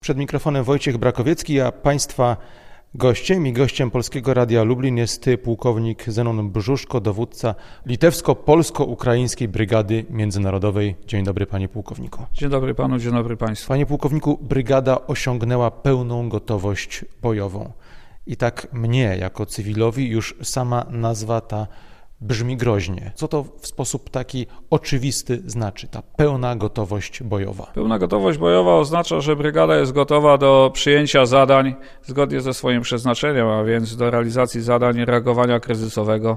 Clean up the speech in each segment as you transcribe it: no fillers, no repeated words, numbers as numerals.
Przed mikrofonem Wojciech Brakowiecki, a Państwa gościem i gościem Polskiego Radia Lublin jest pułkownik Zenon Brzuszko, dowódca Litewsko-Polsko-Ukraińskiej Brygady Międzynarodowej. Dzień dobry, panie pułkowniku. Dzień dobry panu, dzień dobry państwu. Panie pułkowniku, brygada osiągnęła pełną gotowość bojową. I tak mnie, jako cywilowi, już sama nazwa ta brzmi groźnie. Co to w sposób taki oczywisty znaczy, ta pełna gotowość bojowa? Pełna gotowość bojowa oznacza, że brygada jest gotowa do przyjęcia zadań zgodnie ze swoim przeznaczeniem, a więc do realizacji zadań reagowania kryzysowego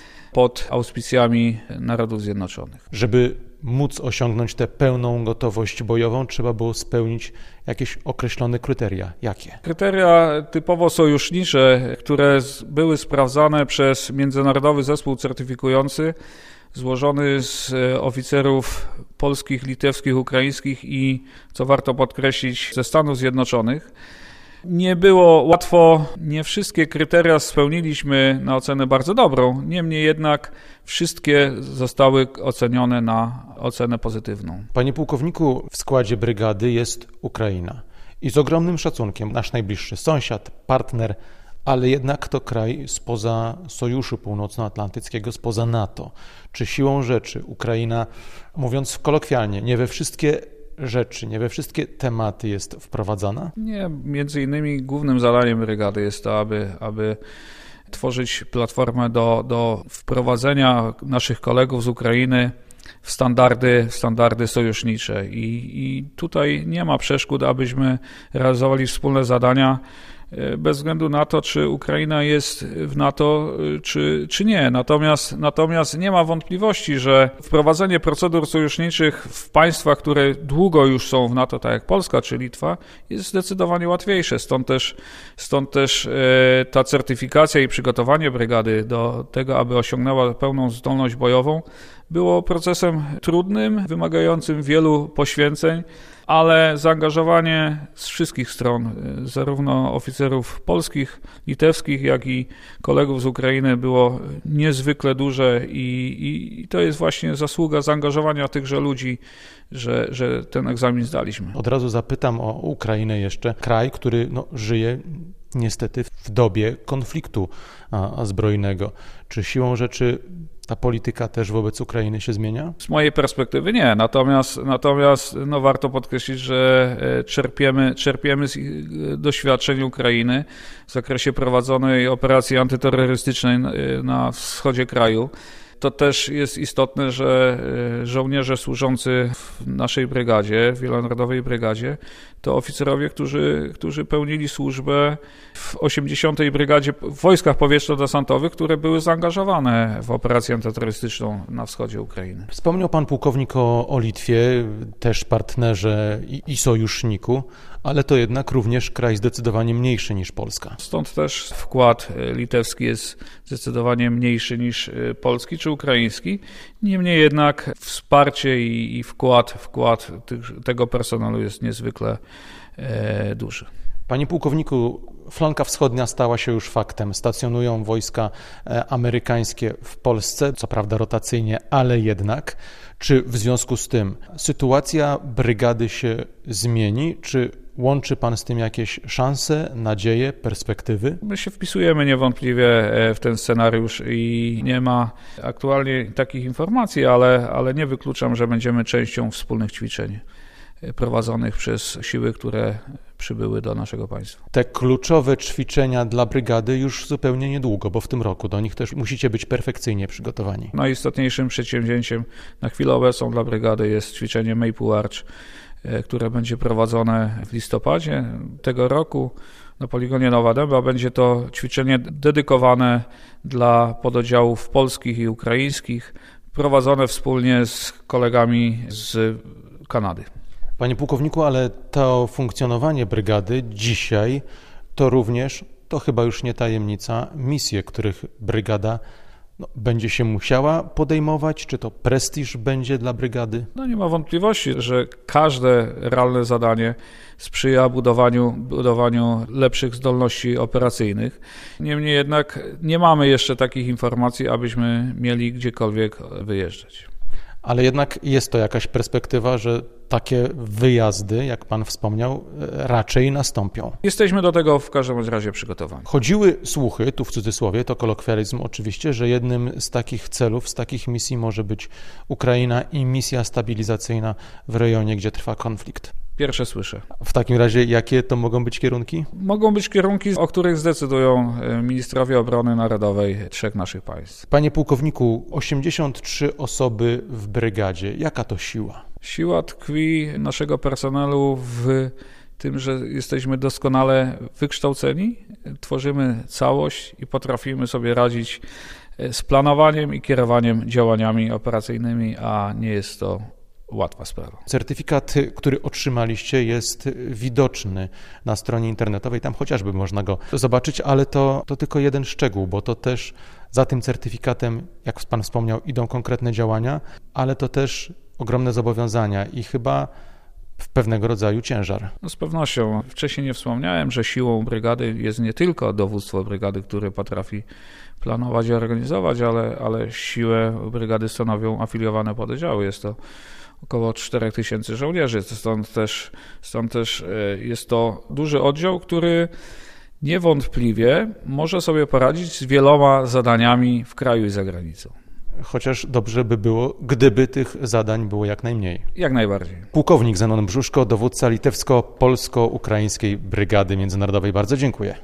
pod auspicjami Narodów Zjednoczonych. Żeby móc osiągnąć tę pełną gotowość bojową, trzeba było spełnić jakieś określone kryteria. Jakie? Kryteria typowo sojusznicze, które były sprawdzane przez Międzynarodowy Zespół Certyfikujący, złożony z oficerów polskich, litewskich, ukraińskich i, co warto podkreślić, ze Stanów Zjednoczonych. Nie było łatwo, nie wszystkie kryteria spełniliśmy na ocenę bardzo dobrą, niemniej jednak wszystkie zostały ocenione na ocenę pozytywną. Panie pułkowniku, w składzie brygady jest Ukraina i z ogromnym szacunkiem nasz najbliższy sąsiad, partner, ale jednak to kraj spoza Sojuszu Północnoatlantyckiego, spoza NATO. Czy siłą rzeczy Ukraina, mówiąc kolokwialnie, nie we wszystkie rzeczy, nie we wszystkie tematy jest wprowadzana? Nie, między innymi głównym zadaniem brygady jest to, aby tworzyć platformę do wprowadzenia naszych kolegów z Ukrainy w standardy sojusznicze i tutaj nie ma przeszkód, abyśmy realizowali wspólne zadania bez względu na to, czy Ukraina jest w NATO, czy nie. Natomiast nie ma wątpliwości, że wprowadzenie procedur sojuszniczych w państwach, które długo już są w NATO, tak jak Polska czy Litwa, jest zdecydowanie łatwiejsze. Stąd też ta certyfikacja i przygotowanie brygady do tego, aby osiągnęła pełną zdolność bojową, było procesem trudnym, wymagającym wielu poświęceń, ale zaangażowanie z wszystkich stron, zarówno oficerów polskich, litewskich, jak i kolegów z Ukrainy było niezwykle duże i to jest właśnie zasługa zaangażowania tychże ludzi, że ten egzamin zdaliśmy. Od razu zapytam o Ukrainę jeszcze. Kraj, który żyje niestety w dobie konfliktu zbrojnego. Czy siłą rzeczy ta polityka też wobec Ukrainy się zmienia? Z mojej perspektywy nie, natomiast warto podkreślić, że czerpiemy z doświadczeń Ukrainy w zakresie prowadzonej operacji antyterrorystycznej na wschodzie kraju. To też jest istotne, że żołnierze służący w naszej brygadzie, w wielonarodowej brygadzie, to oficerowie, którzy pełnili służbę w 80. Brygadzie w Wojskach Powietrzno-Desantowych, które były zaangażowane w operację antyterrorystyczną na wschodzie Ukrainy. Wspomniał pan pułkownik o Litwie, też partnerze i sojuszniku, ale to jednak również kraj zdecydowanie mniejszy niż Polska. Stąd też wkład litewski jest zdecydowanie mniejszy niż polski czy ukraiński. Niemniej jednak wsparcie i wkład tego personelu jest niezwykle duży. Panie pułkowniku, flanka wschodnia stała się już faktem. Stacjonują wojska amerykańskie w Polsce, co prawda rotacyjnie, ale jednak. Czy w związku z tym sytuacja brygady się zmieni? Czy łączy pan z tym jakieś szanse, nadzieje, perspektywy? My się wpisujemy niewątpliwie w ten scenariusz i nie ma aktualnie takich informacji, ale nie wykluczam, że będziemy częścią wspólnych ćwiczeń prowadzonych przez siły, które przybyły do naszego państwa. Te kluczowe ćwiczenia dla brygady już zupełnie niedługo, bo w tym roku do nich też musicie być perfekcyjnie przygotowani. Najistotniejszym przedsięwzięciem na chwilę obecną dla brygady jest ćwiczenie Maple Arch, które będzie prowadzone w listopadzie tego roku na poligonie Nowa Dęba. Będzie to ćwiczenie dedykowane dla pododdziałów polskich i ukraińskich, prowadzone wspólnie z kolegami z Kanady. Panie pułkowniku, ale to funkcjonowanie brygady dzisiaj to również, to chyba już nie tajemnica, misje, których brygada będzie się musiała podejmować? Czy to prestiż będzie dla brygady? Nie ma wątpliwości, że każde realne zadanie sprzyja budowaniu lepszych zdolności operacyjnych. Niemniej jednak nie mamy jeszcze takich informacji, abyśmy mieli gdziekolwiek wyjeżdżać. Ale jednak jest to jakaś perspektywa, że takie wyjazdy, jak pan wspomniał, raczej nastąpią. Jesteśmy do tego w każdym razie przygotowani. Chodziły słuchy, tu w cudzysłowie, to kolokwializm oczywiście, że jednym z takich celów, z takich misji może być Ukraina i misja stabilizacyjna w rejonie, gdzie trwa konflikt. Pierwsze słyszę. W takim razie jakie to mogą być kierunki? Mogą być kierunki, o których zdecydują ministrowie obrony narodowej 3 naszych państw. Panie pułkowniku, 83 osoby w brygadzie. Jaka to siła? Siła tkwi naszego personelu w tym, że jesteśmy doskonale wykształceni, tworzymy całość i potrafimy sobie radzić z planowaniem i kierowaniem działaniami operacyjnymi, a nie jest to łatwa sprawa. Certyfikat, który otrzymaliście, jest widoczny na stronie internetowej, tam chociażby można go zobaczyć, ale to tylko jeden szczegół, bo to też za tym certyfikatem, jak pan wspomniał, idą konkretne działania, ale to też ogromne zobowiązania i chyba w pewnego rodzaju ciężar. No z pewnością. Wcześniej nie wspomniałem, że siłą brygady jest nie tylko dowództwo brygady, które potrafi planować i organizować, ale siłę brygady stanowią afiliowane pododdziały. Jest to około 4000 żołnierzy, stąd też jest to duży oddział, który niewątpliwie może sobie poradzić z wieloma zadaniami w kraju i za granicą. Chociaż dobrze by było, gdyby tych zadań było jak najmniej. Jak najbardziej. Pułkownik Zenon Brzuszko, dowódca Litewsko-Polsko-Ukraińskiej Brygady Międzynarodowej. Bardzo dziękuję.